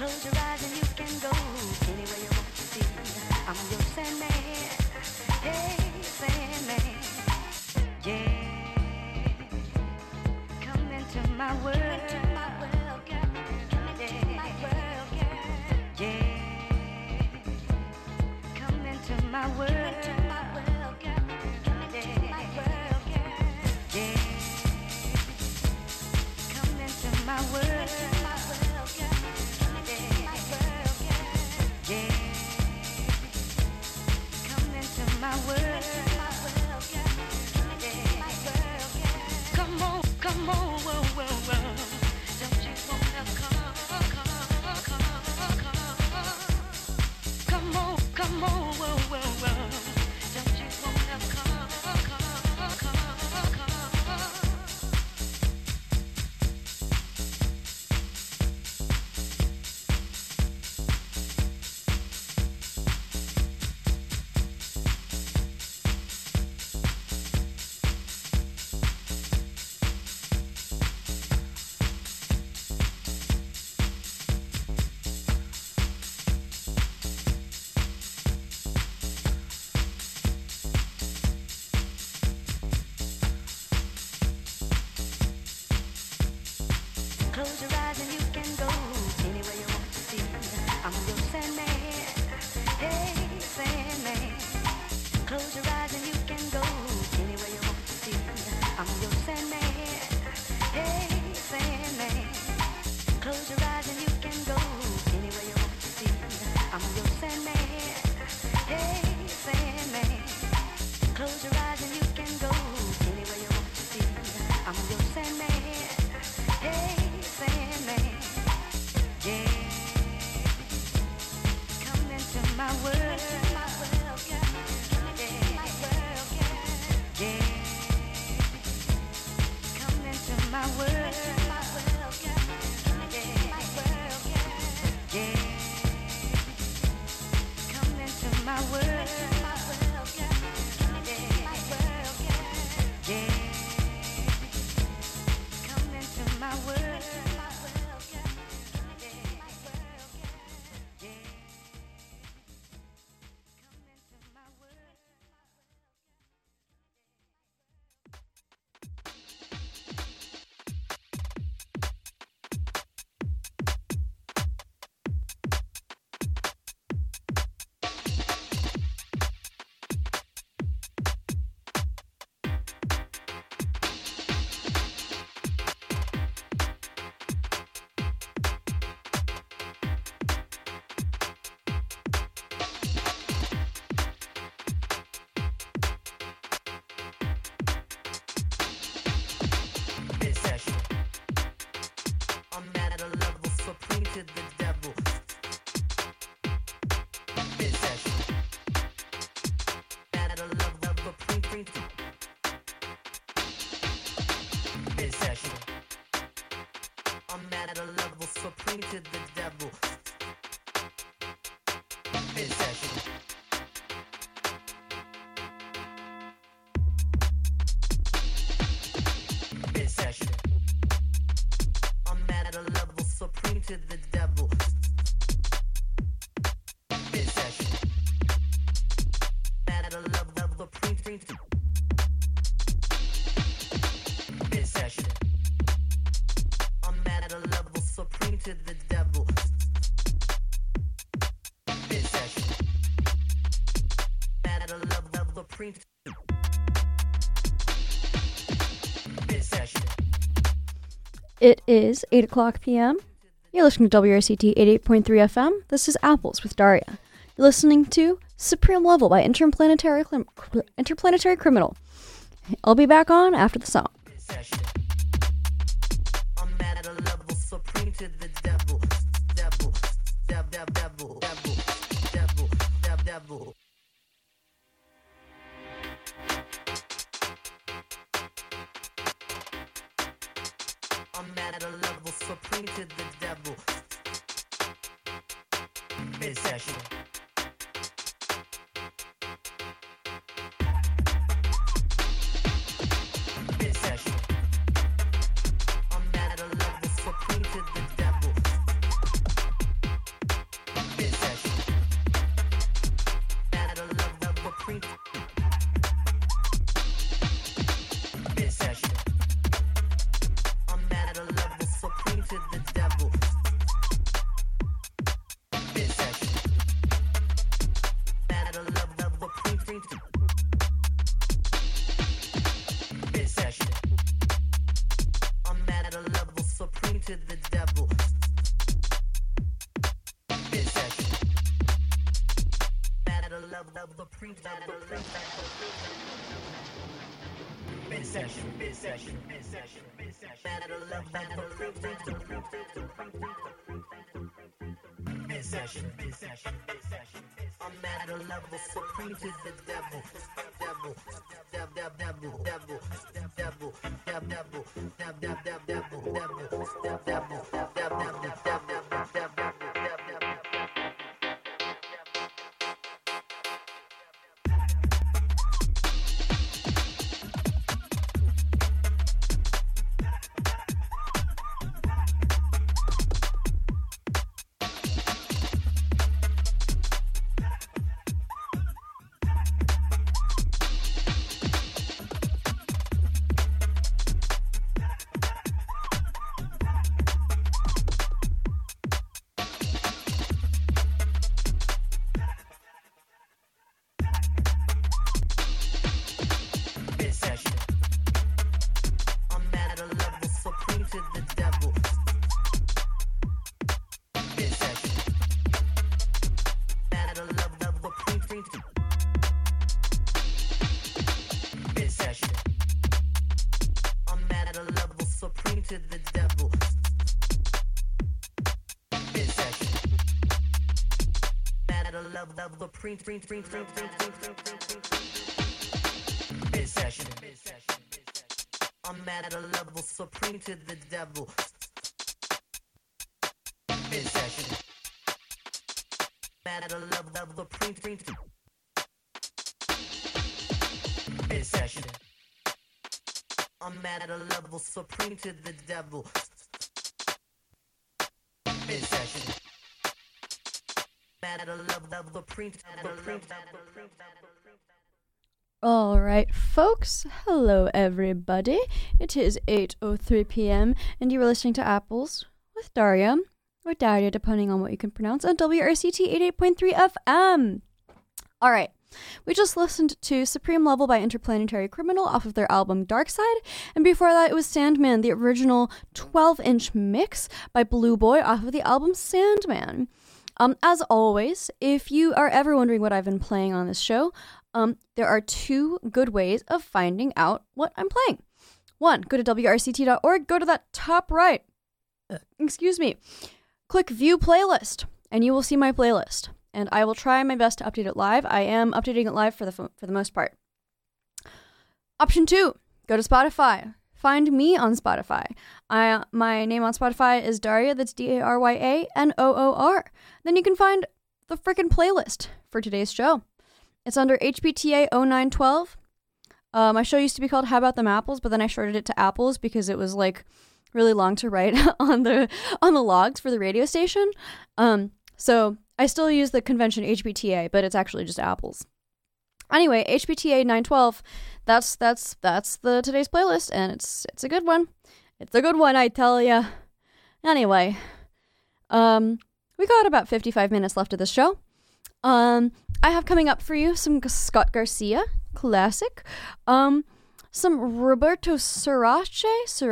Close your eyes and you can go anywhere you want to see. I'm your Sandman, hey Sandman, yeah. Come into my world, girl. Come into my world, girl. Yeah. Come into my world, girl. Come into my world, girl. Yeah. Come into my world. My world, come on, whoa, whoa, whoa. Don't you wanna come, come on, whoa, whoa, whoa. Don't you wanna come. Close your eyes and you can go anywhere you want to see. I'm your Sandman, hey Sandman. Close your eyes and you can go anywhere you want to see. I'm your Sandman, hey Sandman. Close your eyes and you can go anywhere you want to see. I'm your Sandman, hey Sandman. Close your eyes and you can go anywhere you want to see. I'm your Sandman, hey Sandman, yeah. Come into my world, girl. Come into my world, girl. Yeah. Come into my world, girl. Come into my world, girl. Yeah. Come into my world, girl. Come into my world, girl. Yeah. Come into my world. To the devil. Possession. Possession. I'm mad at a level supreme to the devil. Possession. Mad at a level supreme to possession. I'm mad at a level supreme to the devil. Possession. Mad at a level supreme to possession. It is 8 o'clock p.m. You're listening to WRCT 88.3 FM. This is Apples with Daria. You're listening to Supreme Level by Interplanetary Criminal. I'll be back on after the song. I'm mad at a level supreme to the devil. Devil. I'm mad at a level supreme to the devil. Possession. Possession. I'm mad at a level supreme to the devil. love the print, Mid-session, mid-session, mid-session, mid-session. Better love the print, Mid-session, mid-session, mid-session. I'm at a level supreme to the devil, devil, devil, devil, devil, devil, devil, devil, devil, devil, devil, devil, devil, devil, devil. Mid-session. I'm at a level supreme to the devil. Mid-session. At a level supreme. Mid-session. I'm at a level supreme to the devil. Mid-session. All right, folks. Hello, everybody. It is 8:03 p.m., and you are listening to Apples with Daria, or Daria, depending on what you can pronounce, on WRCT 88.3 FM. All right. We just listened to Supreme Level by Interplanetary Criminal off of their album Dark Side, and before that it was Sandman, the original 12-inch mix by Blue Boy off of the album Sandman. As always, if you are ever wondering what I've been playing on this show, there are two good ways of finding out what I'm playing. One, go to WRCT.org, go to that top right, click View Playlist, and you will see my playlist. And I will try my best to update it live. I am updating it live for the most part. Option 2, go to Spotify. Find me on Spotify. My name on Spotify is Daria, that's DARYANOOR. Then you can find the frickin' playlist for today's show. It's under HPTA 0912. My show used to be called How About Them Apples, but then I shortened it to Apples because it was like really long to write on the logs for the radio station. So I still use the convention HPTA, but it's actually just Apples. Anyway, HPTA 912, that's the today's playlist, and it's a good one. It's a good one, I tell ya. Anyway, we got about 55 minutes left of this show. I have coming up for you some Scott Garcia, classic. Some Roberto Surace,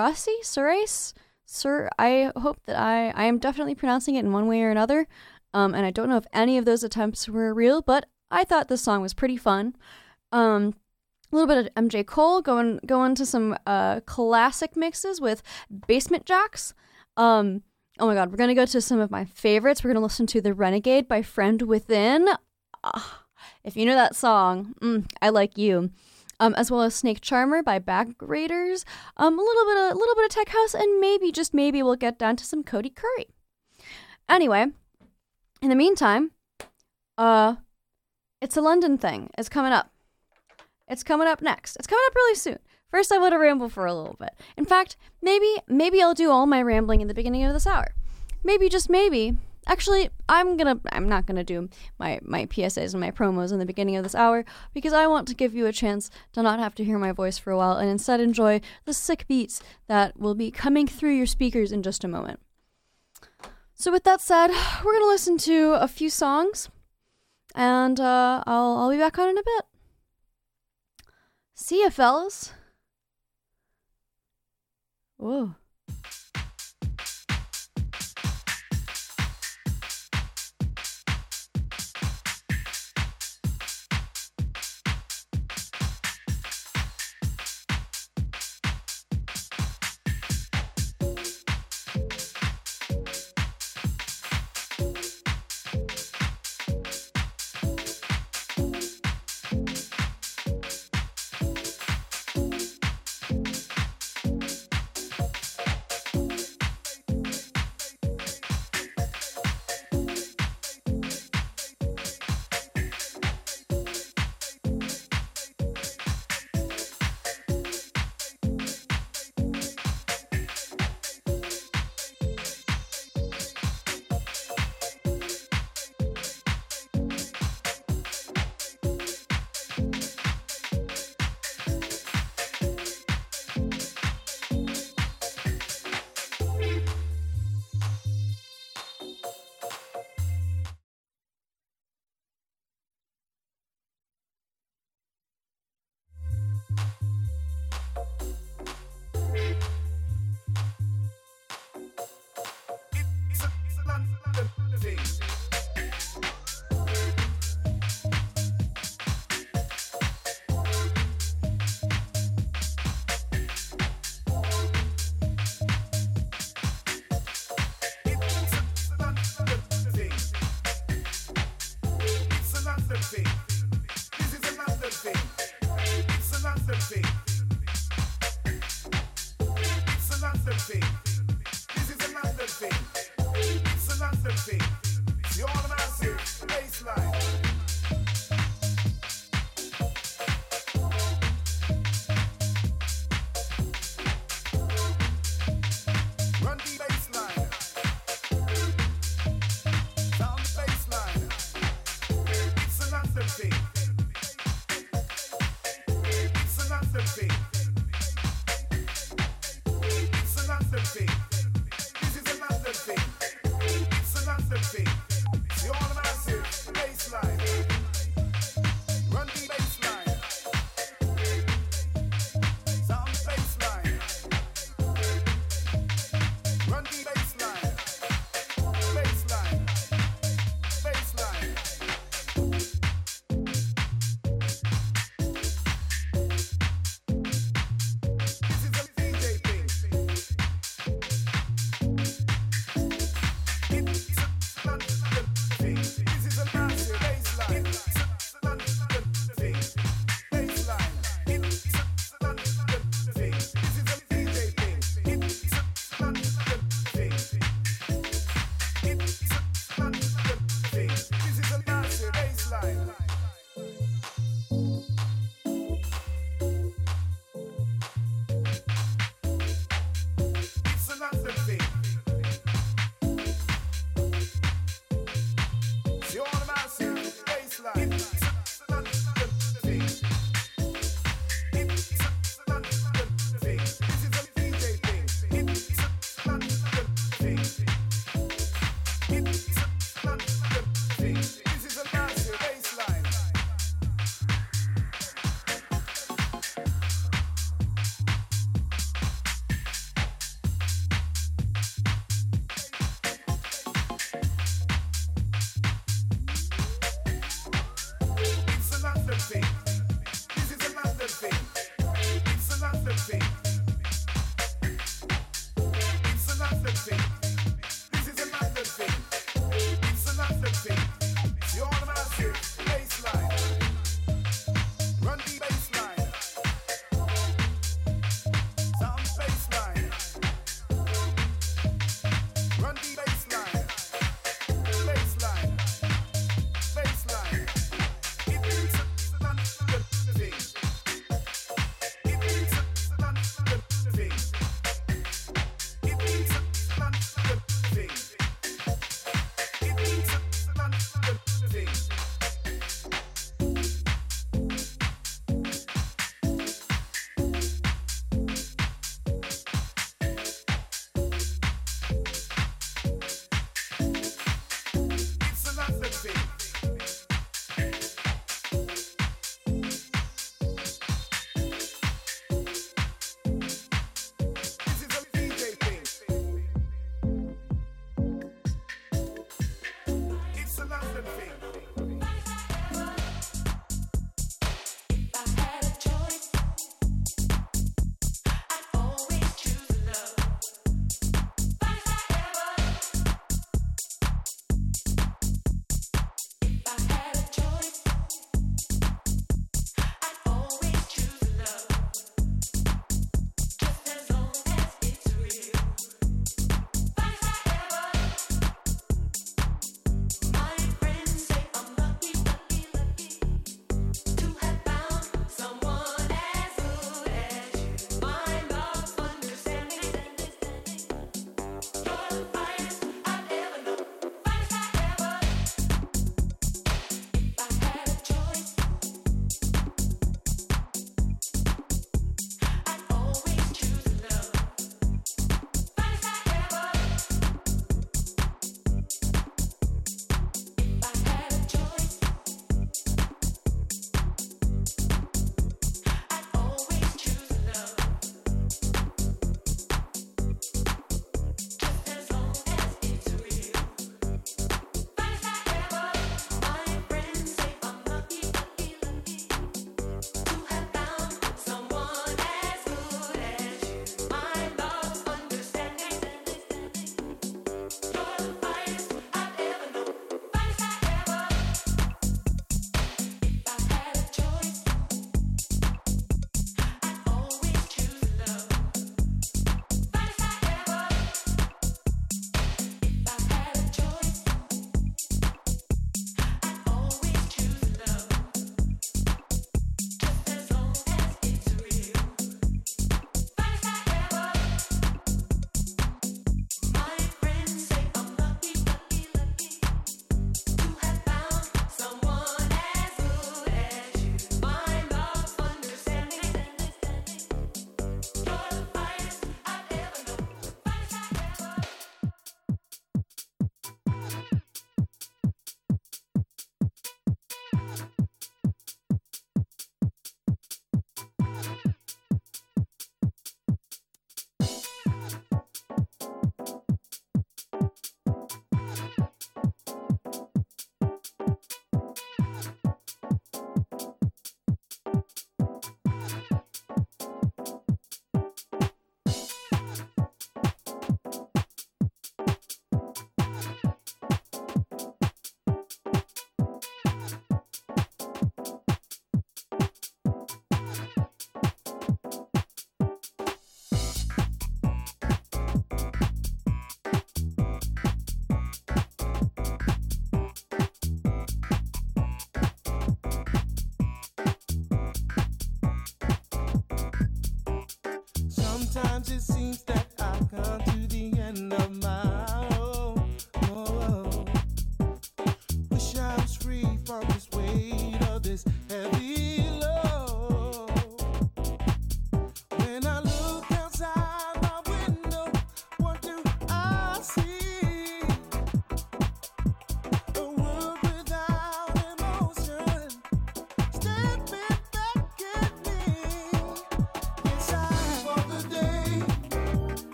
I hope that I am definitely pronouncing it in one way or another. And I don't know if any of those attempts were real, but I thought this song was pretty fun. A little bit of MJ Cole, going to some classic mixes with Basement Jacks. Oh my god, we're going to go to some of my favorites. We're going to listen to The Renegade by Friend Within. If you know that song, I like you. As well as Snake Charmer by Back Raiders. A little bit of tech house, and maybe, just maybe, we'll get down to some Cody Curry. Anyway, in the meantime, it's a London thing. It's coming up. It's coming up next. It's coming up really soon. First, I want to ramble for a little bit. In fact, maybe I'll do all my rambling in the beginning of this hour. Maybe, just maybe. Actually, I'm not gonna do my PSAs and my promos in the beginning of this hour because I want to give you a chance to not have to hear my voice for a while and instead enjoy the sick beats that will be coming through your speakers in just a moment. So with that said, we're gonna listen to a few songs, and I'll be back on in a bit. See ya, fellas. Whoa.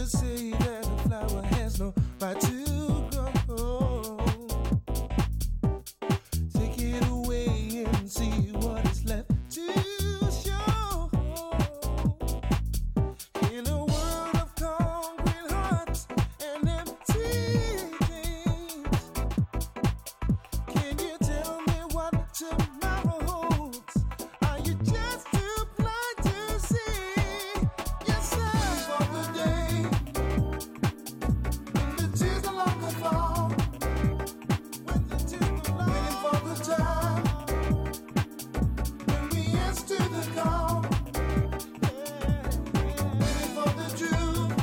to say that a flower has no right to grow. Take it away and see what is left to show. In a world of concrete hearts and empty dreams, can you tell me what tomorrow holds? Are you just too blind to see? Yes, sir. For the day when the tears no longer fall, when the tears no longer waiting for the time when we answer the call, waiting for the truth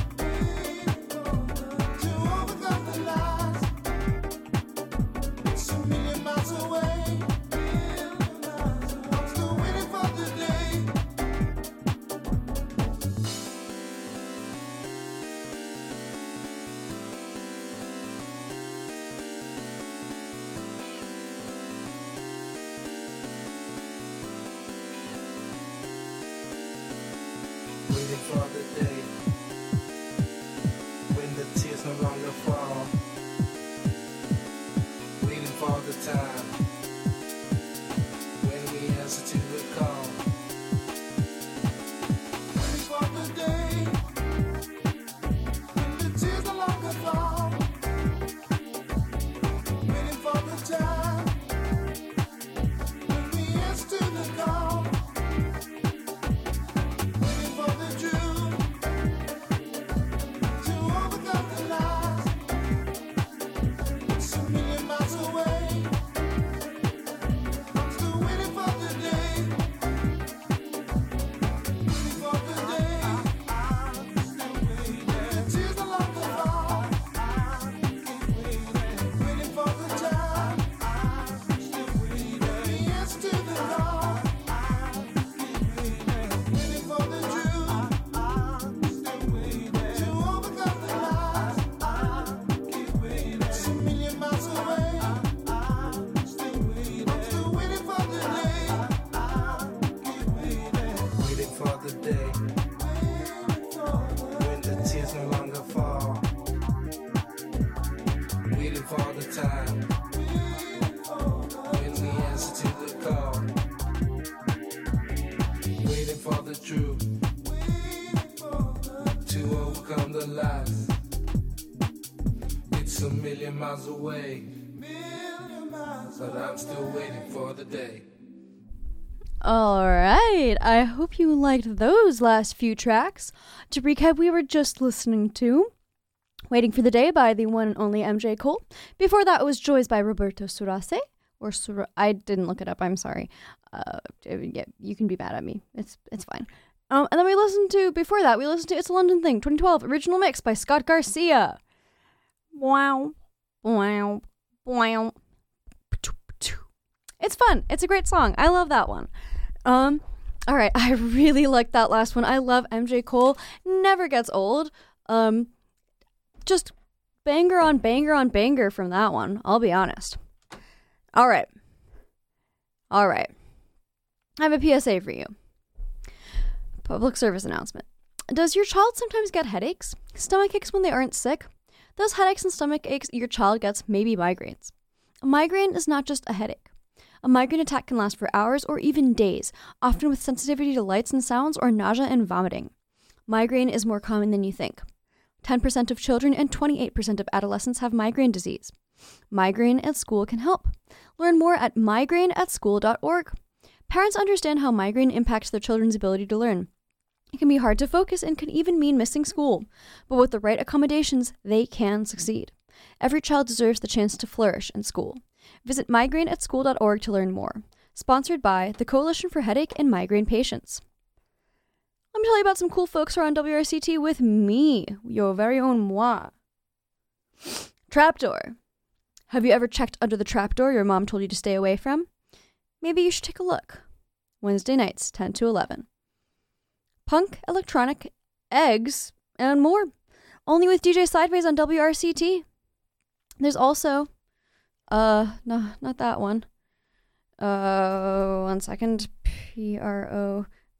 to overcome the lies. It's a million miles away. I'm still waiting for the day. Waiting for the day when the tears no longer fall. Waiting for the time when we answer to the call. Waiting for the day when the tears no longer fall. Waiting for the time when we answer to the call. Waiting for the truth to overcome the lies. It's a million miles away. I'm still waiting for the day. Waiting for the day. The tears no longer fall. Waiting for the time. The answer to the call. Waiting for the truth to overcome the lies. It's a million miles away. I'm still waiting for the day. Waiting for the day when the tears no longer fall. Waiting for the time when we answer to the call. Waiting for the truth to overcome the lies. It's a million miles away, but I'm still waiting for the day. All right. I hope you liked those last few tracks. To recap, we were just listening to Waiting for the Day by the one and only MJ Cole. Before that was Joys by Roberto Surace. I didn't look it up. I'm sorry. Yeah, you can be mad at me. It's fine. And then before that, we listened to It's a London Thing, 2012, original mix by Scott Garcia. Wow. Wow. Wow. It's fun. It's a great song. I love that one. All right. I really like that last one. I love MJ Cole. Never gets old. Just banger on banger on banger from that one. I'll be honest. All right. I have a PSA for you. Public service announcement. Does your child sometimes get headaches? Stomach aches when they aren't sick? Those headaches and stomach aches your child gets may be migraines. A migraine is not just a headache. A migraine attack can last for hours or even days, often with sensitivity to lights and sounds or nausea and vomiting. Migraine is more common than you think. 10% of children and 28% of adolescents have migraine disease. Migraine at School can help. Learn more at migraineatschool.org. Parents understand how migraine impacts their children's ability to learn. It can be hard to focus and can even mean missing school, but with the right accommodations, they can succeed. Every child deserves the chance to flourish in school. Visit migraineatschool.org to learn more. Sponsored by the Coalition for Headache and Migraine Patients. Let me tell you about some cool folks who are on WRCT with me, your very own moi. Trapdoor. Have you ever checked under the trapdoor your mom told you to stay away from? Maybe you should take a look. Wednesday nights, 10 to 11. Punk, electronic, eggs, and more. Only with DJ Sideways on WRCT. There's also, no, not that one. 1 second.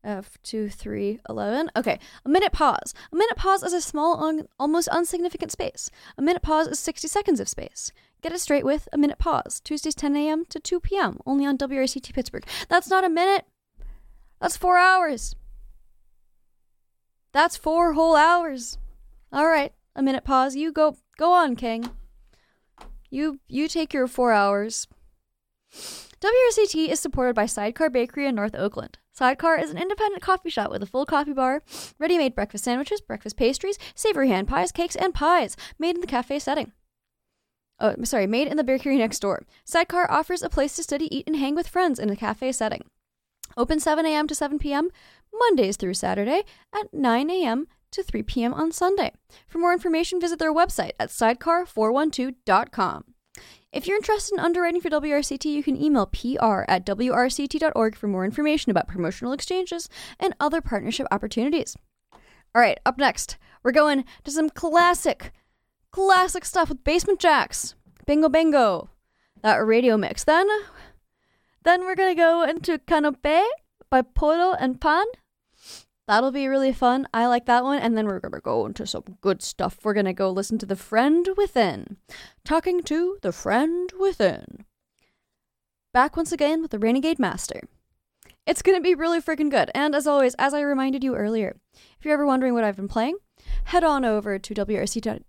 F 2, 3, 11. Okay, a minute pause. A minute pause is a small, almost insignificant space. A minute pause is 60 seconds of space. Get it straight with a minute pause. Tuesdays 10 a.m. to 2 p.m. only on WRCT Pittsburgh. That's not a minute. That's 4 hours. That's 4 whole hours. All right, a minute pause. You go on, King. You take your 4 hours. WRCT is supported by Sidecar Bakery in North Oakland. Sidecar is an independent coffee shop with a full coffee bar, ready-made breakfast sandwiches, breakfast pastries, savory hand pies, cakes, and pies made in the cafe setting. Made in the bakery next door. Sidecar offers a place to study, eat, and hang with friends in a cafe setting. Open 7 a.m. to 7 p.m. Mondays through Saturday at 9 a.m. to 3 p.m. on Sunday. For more information, visit their website at sidecar412.com. If you're interested in underwriting for WRCT, you can email pr@wrct.org for more information about promotional exchanges and other partnership opportunities. All right, up next, we're going to some classic stuff with Basement Jaxx. Bingo Bango, that radio mix. Then we're going to go into Canopé by Polo and Pan. That'll be really fun. I like that one. And then we're going to go into some good stuff. We're going to go listen to The Friend Within. Talking to The Friend Within. Back once again with the Renegade Master. It's going to be really freaking good. And as always, as I reminded you earlier, if you're ever wondering what I've been playing, head on over to wrct.org,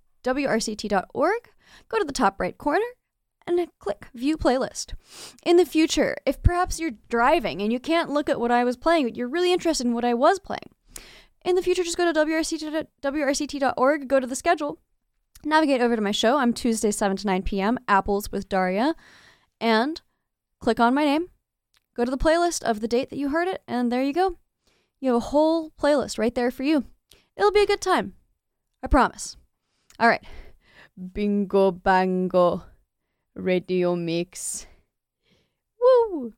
go to the top right corner, and click View Playlist. In the future, if perhaps you're driving and you can't look at what I was playing, but you're really interested in what I was playing, in the future, just go to wrct.org, go to the schedule, navigate over to my show. I'm Tuesday, 7 to 9 p.m., Apples with Daria, and click on my name. Go to the playlist of the date that you heard it, and there you go. You have a whole playlist right there for you. It'll be a good time. I promise. All right. Bingo Bango Radio Mix. Woo!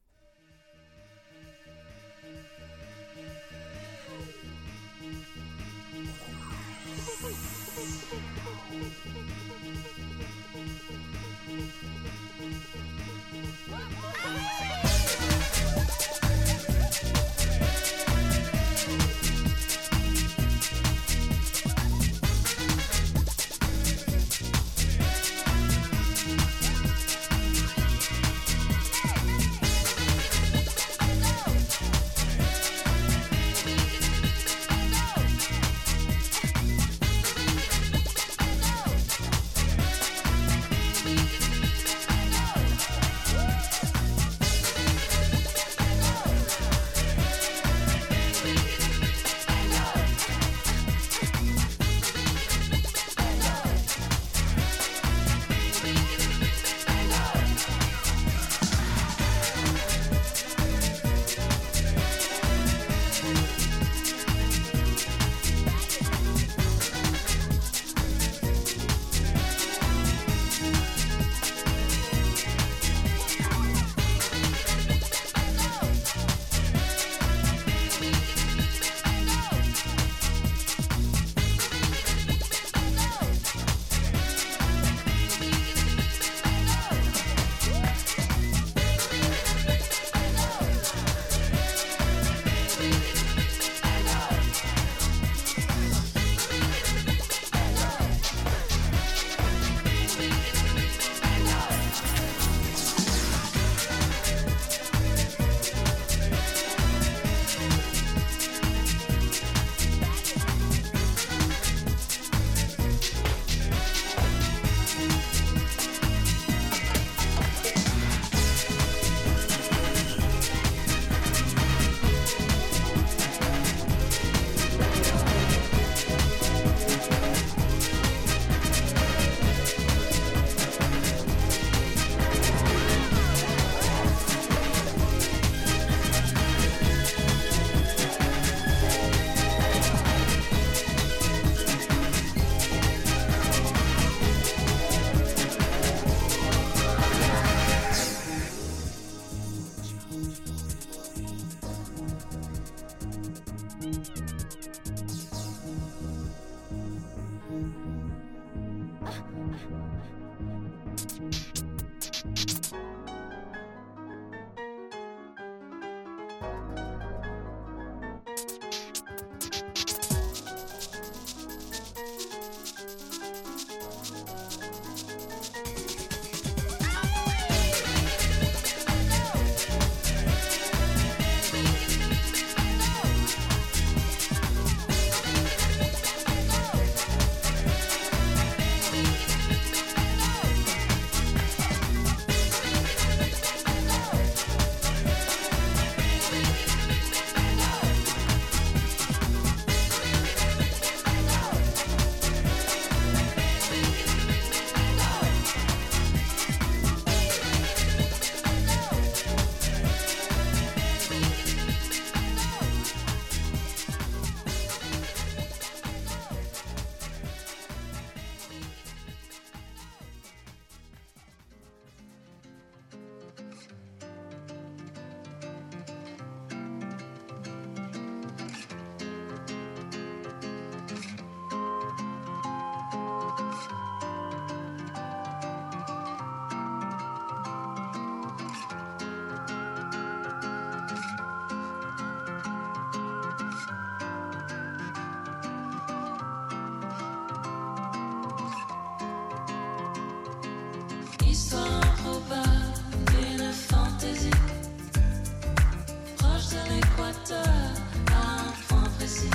Histoire improbable d'une fantaisie, proche de l'équateur à un point précis.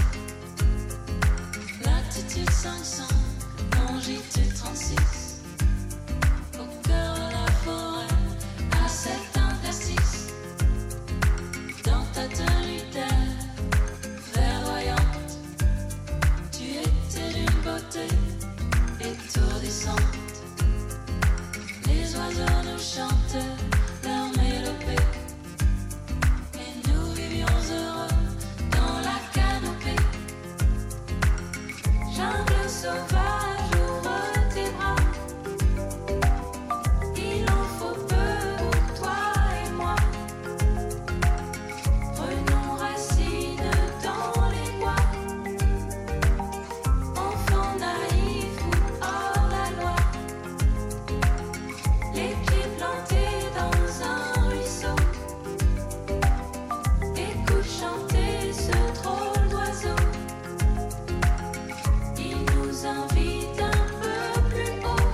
Latitude 500, longitude 36, au cœur de la forêt, à cet interstice. Dans ta tenue d'air verdoyante, tu étais d'une beauté étourdissante. Les oiseaux nous chantaient leur mélopée, et nous vivions heureux dans la canopée. Jungle sauvage, ouvre tes bras. Il en faut peu pour toi et moi. Prenons racine dans les bois. Enfants naïfs ou hors la loi. Les pieds plantés dans un ruisseau. Écoute chanter ce drôle d'oiseau. Il nous invite un peu plus haut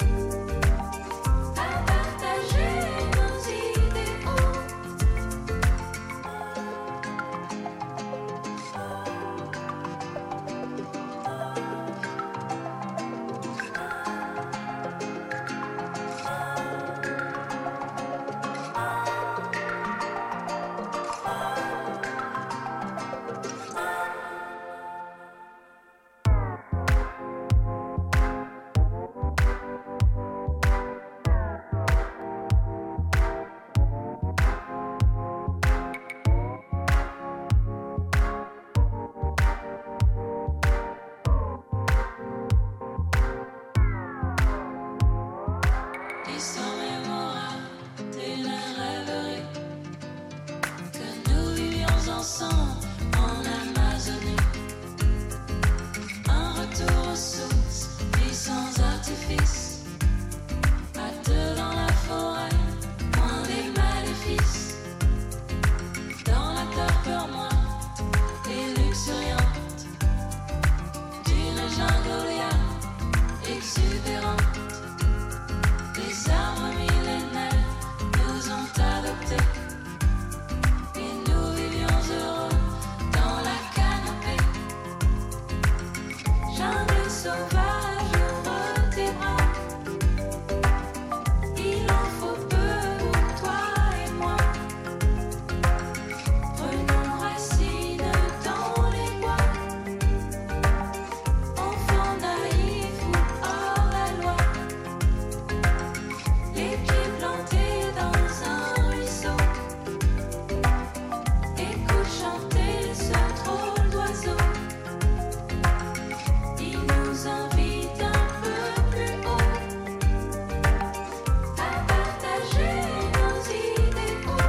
à partager nos idéaux. L'histoire mémorable d'une rêverie que nous vivions ensemble en Amazonie. Un retour aux sources, vie sans artifice. À deux dans la forêt, loin des maléfices. Dans la torpeur moite et luxuriante d'une jungle exubérante. Les arbres millénaires nous ont adoptés, et nous vivions heureux dans la canopée. Jungle sauvage, ouvre tes bras. Il en faut peu pour toi et moi. Prenons racine dans les bois. Enfants naïfs ou hors la loi. Les pieds plantés dans un ruisseau. Écoute chanter ce drôle d'oiseau. Il nous invite un peu plus haut à partager nos idéaux.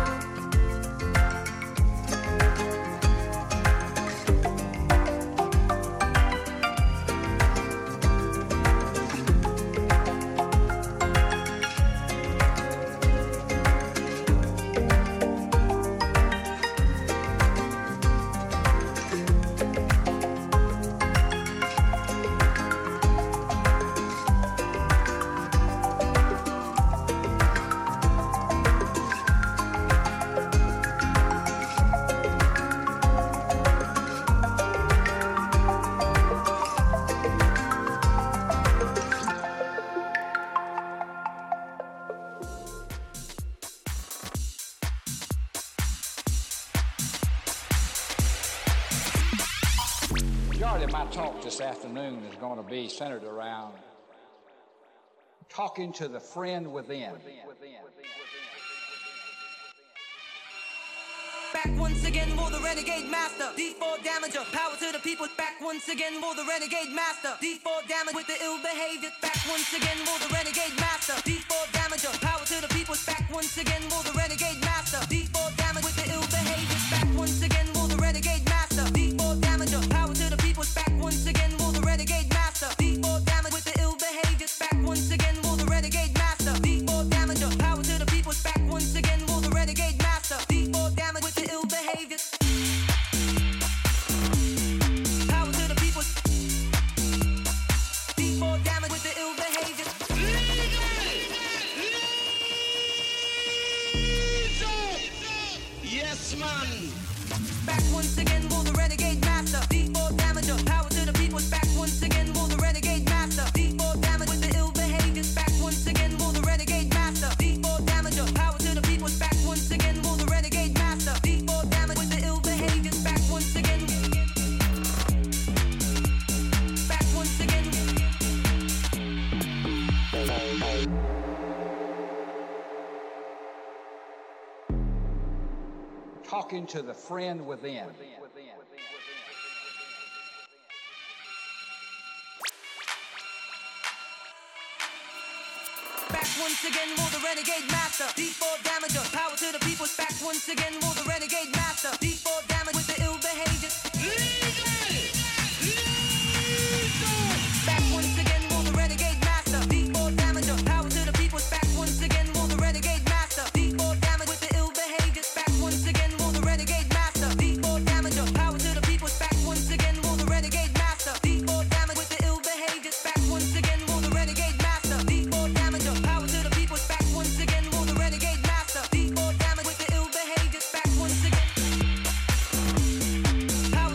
Majority of my talk this afternoon is going to be centered around talking to the friend within. Back once again for the renegade master. D4 damager, power to the people. Back once again for the renegade master. D4 damage with the ill behavior. Back once again for the renegade master. D4 damager, power to the people. Back once again for the renegade master. D4 damage with the ill behavior. Back once again for the renegade master. D4 damager, power to the people. Back once again for the renegade master. D4 damage with the ill behavior. Back once again for the renegade master. D4 damager, power to the people. Back once again for the renegade master. D4 damage with the ill behavior. Power to the people. D4 damage with the ill behavior. talking to the friend within. Back once again, will the renegade master. D4 damager, power to the people. Back once again, will the renegade master. D4 damage with the ill behavior. Back once again, will the renegade master. D4 damager, power to the people. Back once again, will the renegade master. D4 damage with the ill behavior. Back once again, will the renegade master. D4 damager, power to the people. Back once again, will the renegade master. D4 damage with the ill behavior. Back once again, will the renegade master. D4 damager, power to the people. Back once again, will the renegade master. D4 damage with the ill behavior. Back once again.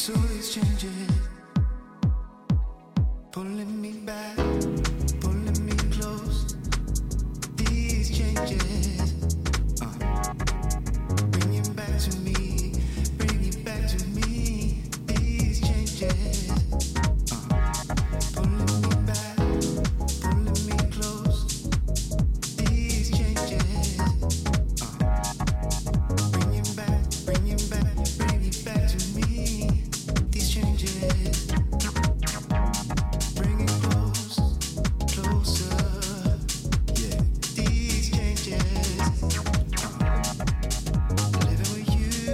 So these changes pulling me back, pulling me close. These changes bring you back to me, bring you back to me. These changes pulling me back, pulling me close. These changes bring you back, bring you back, bring you back to me. These changes bring it close, closer. Yeah, these changes living with you.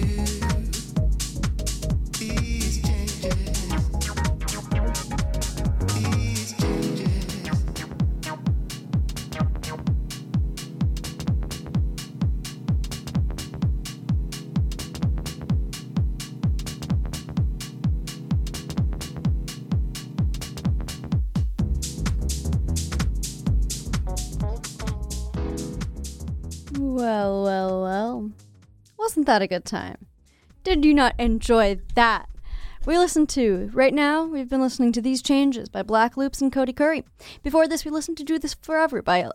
These changes, these changes. Well, well, well. Wasn't that a good time? Did you not enjoy that? Right now, we've been listening to These Changes by Black Loops and Cody Curry. Before this, we listened to Do This Forever by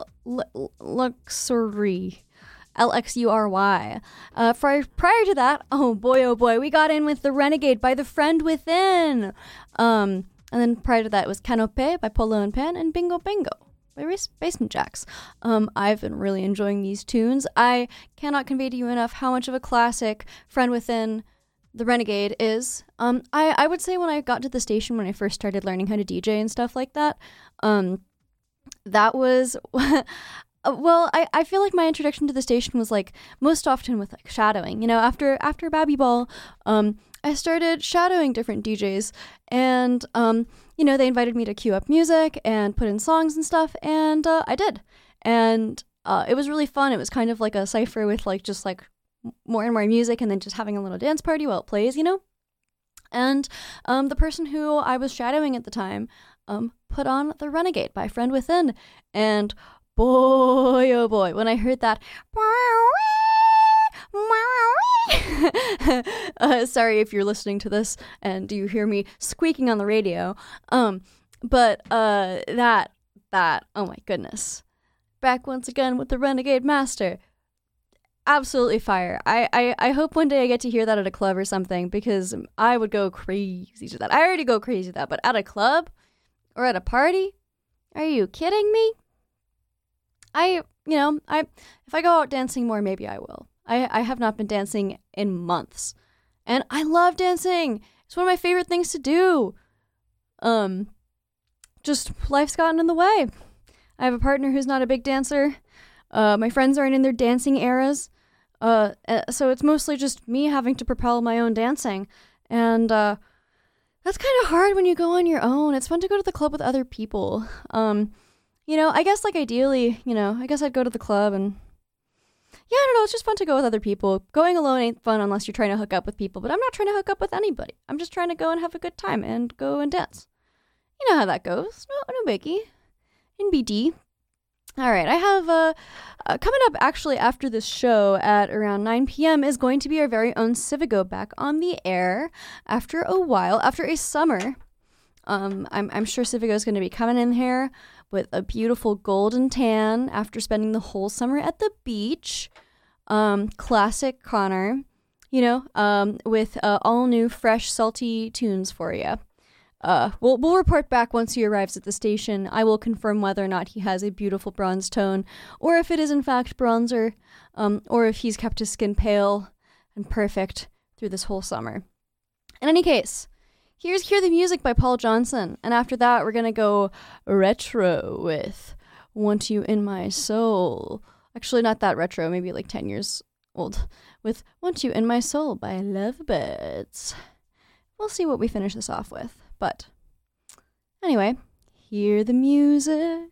Luxury. LXURY. Prior to that, oh boy, we got in with The Renegade by The Friend Within. And then prior to that was Canopé by Polo and Pan, and Bingo Bingo by Basement Jacks. I've been really enjoying these tunes. I cannot convey to you enough how much of a classic Friend Within The Renegade is. I would say when I got to the station, when I first started learning how to DJ and stuff like that, that was... Well, I feel like my introduction to the station was like most often with like shadowing. You know, after Babby Ball, I started shadowing different DJs, and you know, they invited me to queue up music and put in songs and stuff, and I did, and it was really fun. It was kind of like a cipher with like just like more and more music, and then just having a little dance party while it plays, you know. And the person who I was shadowing at the time put on The Renegade by Friend Within, and boy, oh boy, when I heard that, sorry if you're listening to this and you hear me squeaking on the radio, but that, oh my goodness, back once again with the Renegade Master, absolutely fire. I hope one day I get to hear that at a club or something, because I would go crazy to that. I already go crazy to that, but at a club or at a party, are you kidding me? If I go out dancing more, maybe I will. I have not been dancing in months, and I love dancing. It's one of my favorite things to do. Just life's gotten in the way. I have a partner who's not a big dancer. My friends aren't in their dancing eras. So it's mostly just me having to propel my own dancing, and that's kind of hard when you go on your own. It's fun to go to the club with other people. You know, I guess, like, ideally, you know, I guess I'd go to the club and... Yeah, I don't know, it's just fun to go with other people. Going alone ain't fun unless you're trying to hook up with people, but I'm not trying to hook up with anybody. I'm just trying to go and have a good time and go and dance. You know how that goes. No biggie. In BD. Alright, I have, coming up actually after this show at around 9 p.m. is going to be our very own Civigo back on the air after a while, after a summer. I'm sure Civigo is going to be coming in here with a beautiful golden tan after spending the whole summer at the beach. Classic Connor, you know, with all new, fresh, salty tunes for you. We'll report back once he arrives at the station. I will confirm whether or not he has a beautiful bronze tone, or if it is in fact bronzer, or if he's kept his skin pale and perfect through this whole summer. In any case, Hear the Music by Paul Johnson, and after that we're gonna go retro with Want You in My Soul. Actually, not that retro, maybe like 10 years old, with Want You in My Soul by Lovebirds. We'll see what we finish this off with, but anyway, hear the music.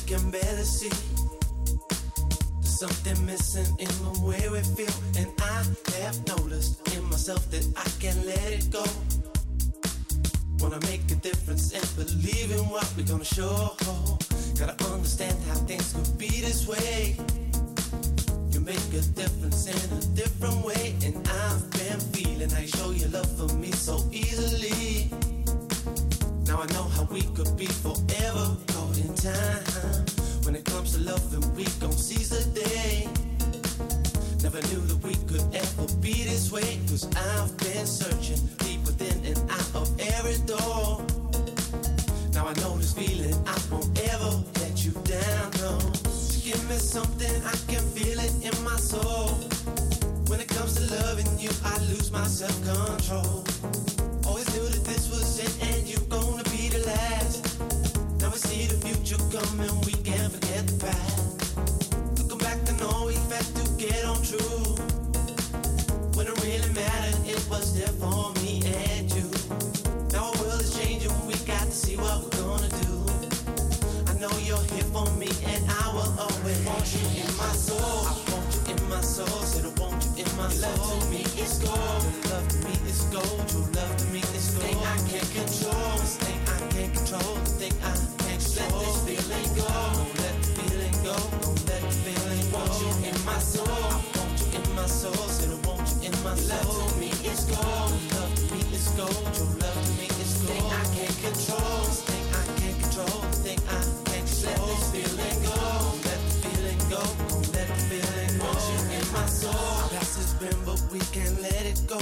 can barely see. There's something missing in the way we feel, and I have noticed in myself that I can't let it go. Wanna make a difference and believe in what we're gonna show. Gotta understand how things could be this way. You make a difference in a different way, and I've been feeling how you show your love for me so easily. Now I know how we could be forever caught in time. When it comes to loving, we gon' seize the day. Never knew that we could ever be this way, 'cause I've been searching deep within and out of every door. Now I know this feeling, I won't ever let you down, no. Give me something, I can feel it in my soul. When it comes to loving you, I lose my self-control. Always knew that this was it and you're gonna be the last. Now we see the future coming, we can't forget the past. Looking back, I know we've had to get on true. When it really mattered, it was there for me and you. Now our world is changing, we got to see what we're gonna do. I know you're here for me and I will always want you in my soul. I want you in my soul, said I want you in my soul. Love to me is gold, your love to me is gold. Your love to me is gold. Thing I can't control, this thing I can't control, the thing I can't control. Let this feeling go, don't let the feeling go, don't let the feeling go. Want you in my soul, I want you in my soul, said I want you in my soul. Love to me is gold, your love to me is gold. Your love to me is gold. Thing I can't control, this thing I can't control, the thing I can't control. Let this feeling go, don't let the feeling go, don't let the feeling go. Want you in my soul. Past has been, but we can't let it go.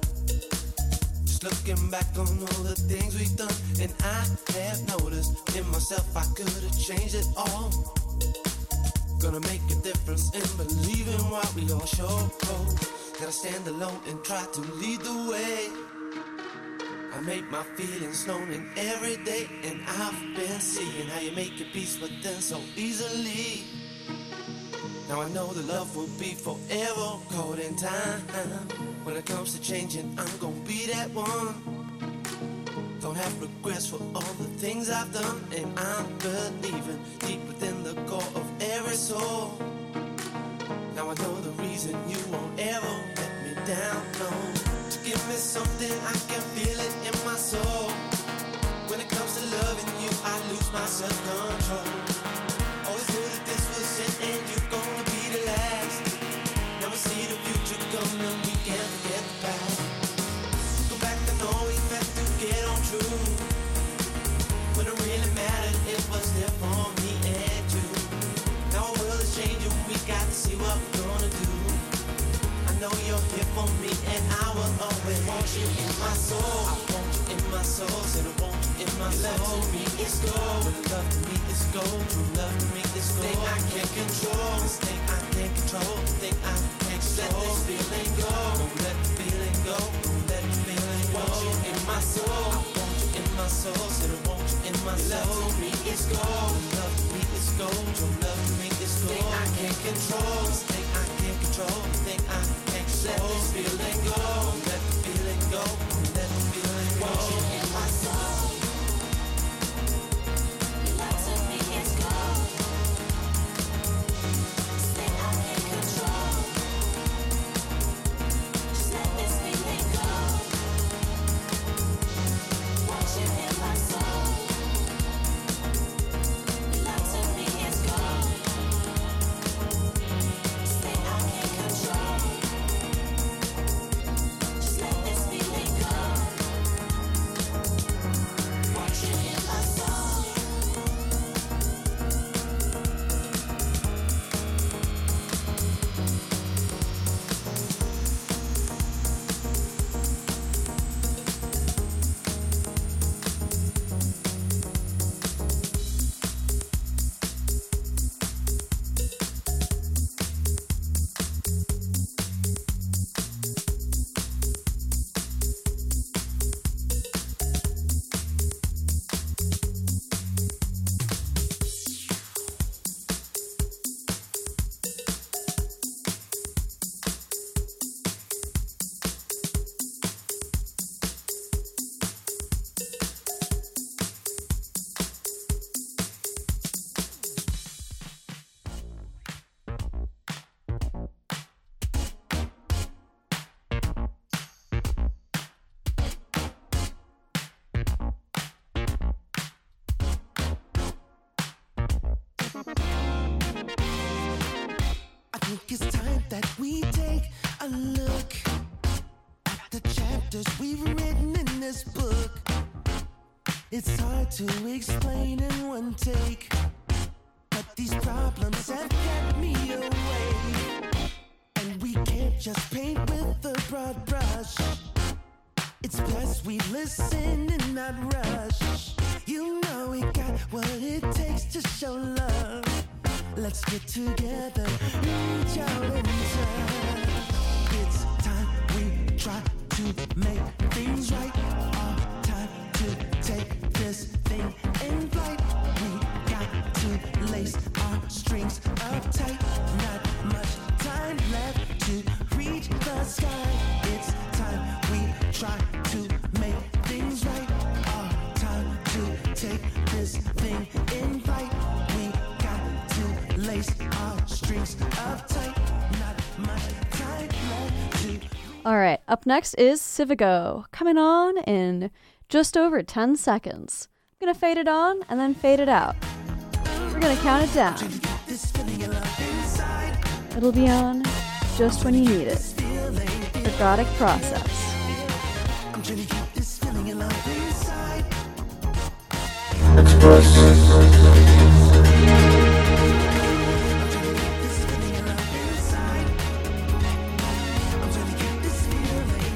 Just looking back on all the things we've done, and I have noticed in myself I could have changed it all. Gonna make a difference and believe in what we all show. Gotta stand alone and try to lead the way. I make my feelings known in every day, and I've been seeing how you make your peace with them so easily. Now I know the love will be forever caught in time. When it comes to changing, I'm gonna be that one. Don't have regrets for all the things I've done, and I'm believing deep within the core of every soul. Now I know the reason you won't ever let me down, no. To give me something, I can feel it in my soul. When it comes to loving you, I lose my self-control. Always knew that this was it and you're gonna be the last. Now we see the future coming, we can't forget the past. Go back to know we've had to get on true. When it really mattered, it was there for me and you. Now our world is changing, we got to see what we're gonna do. I know you're here for me and I will always want you in my soul. I want you in my soul, said I want you in my soul. Love to me is gold, your love to me is gold. Your love to me is gold. Thing I can't control, this thing I can't control, the thing I can't control. Let this feeling go, don't let the feeling go, don't let the feeling go. Want you in my soul, I want you in my soul, said I want you in my soul. Love to me is gold, your love to me is gold. Your love to me is gold. Thing I can't control, this thing I can't control, the thing I can't control. Let this feeling go, don't let the feeling go, don't let the feeling go. Want you in my soul. Love to me is gold. This thing I can't control. Just let this feeling go. Want you in my soul. Love to me is gold. This thing I can't control. I think it's time that we take a look at the chapters we've written in this book. It's hard to explain in one take, but these problems have kept me away. And we can't just paint with a broad brush. It's best we listen and not rush. You know we got what it takes to show love. Let's get together, reach out and touch. It's time we try to make things right. Our time to take this thing in flight. We got to lace our strings up tight. Not much time left to reach the sky. It's time we try to make things right. Our time to take this thing in flight. We got to lace our strings up tight. Not much time left to. All right, up next is Civigo, coming on in just over 10 seconds. I'm going to fade it on and then fade it out. We're going to count it down. This feeling of love inside. It'll be on just when you need it. Ergodic Process. I'm trying to keep this feeling of love inside. This feeling of love inside. I'm trying to keep this feeling.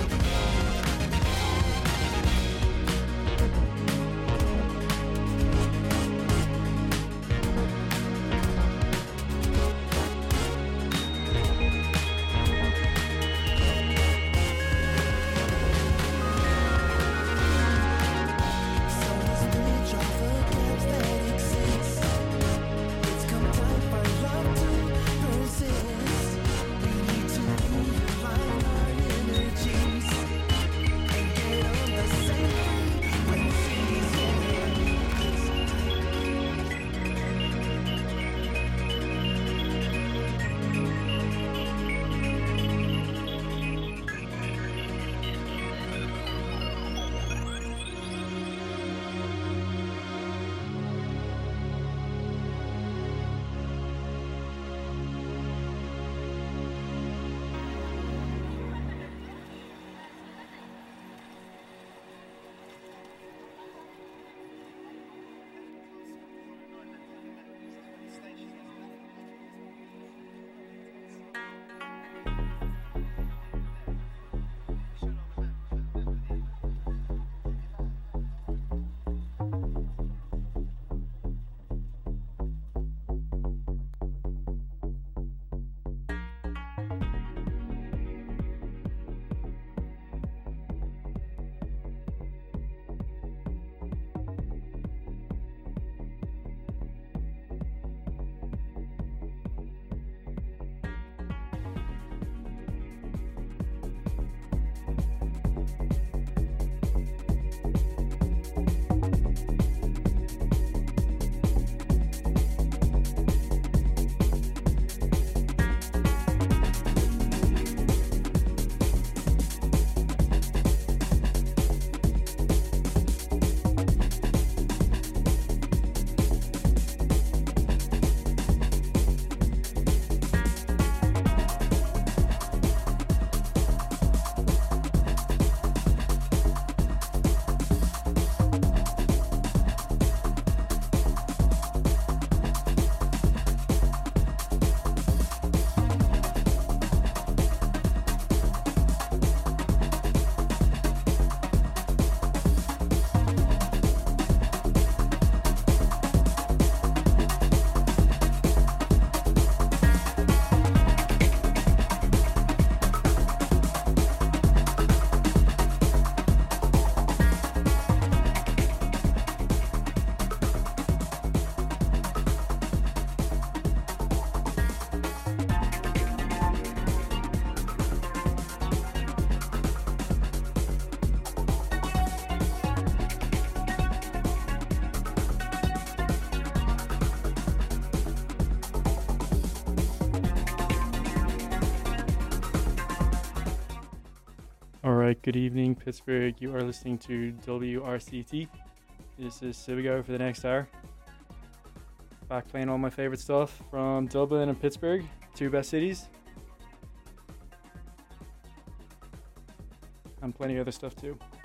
All right, good evening, Pittsburgh. You are listening to WRCT. This is Civigo for the next hour. Back playing all my favorite stuff from Dublin and Pittsburgh, two best cities. And plenty of other stuff too.